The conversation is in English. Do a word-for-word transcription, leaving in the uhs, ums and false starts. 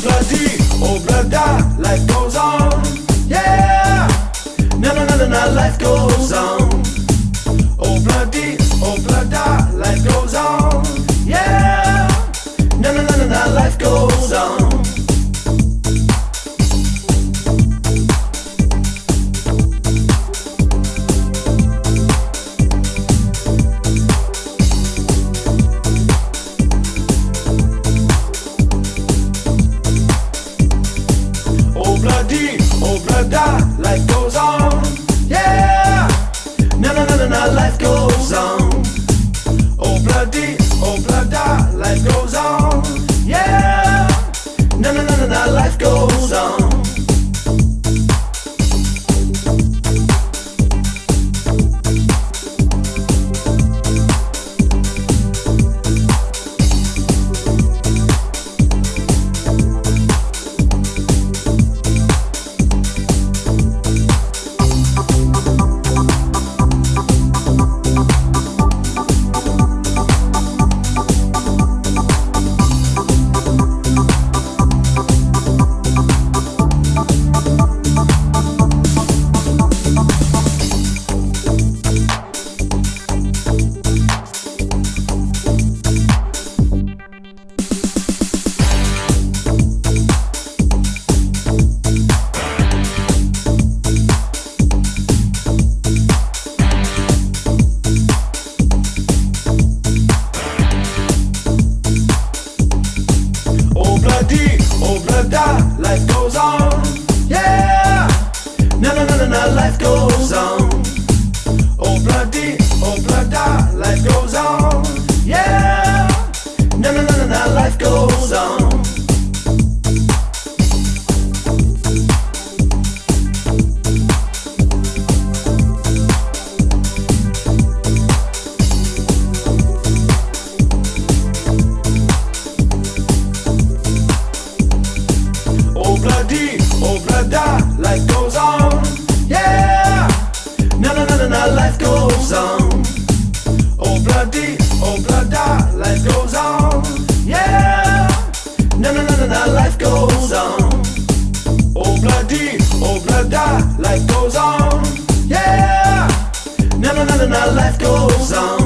bloody, oh bloody, life goes on. Yeah, na na na na na, life goes on. Oh bloody, oh bloody, life goes on. Yeah, na na na na na, life goes on. Oh bloody, oh bloody, life goes on. Yeah, na na na na na, life goes on. Oh bloody, oh bloody, life goes on. Yeah, na na na na na, life goes on. Oh bloody, life goes on. Yeah, na na na na na, life goes on. Oh bloody, oh bloody, life goes on. Yeah, na na na na na, life goes on. Oh bloody, oh bloody, life goes on. Yeah, na na na na na, life goes on. Oh bloody, oh bloody, life goes on. Yeah, na na na na na, life goes on. Oh bloody, oh bloody, life goes on. Yeah, na na na na na, life goes on.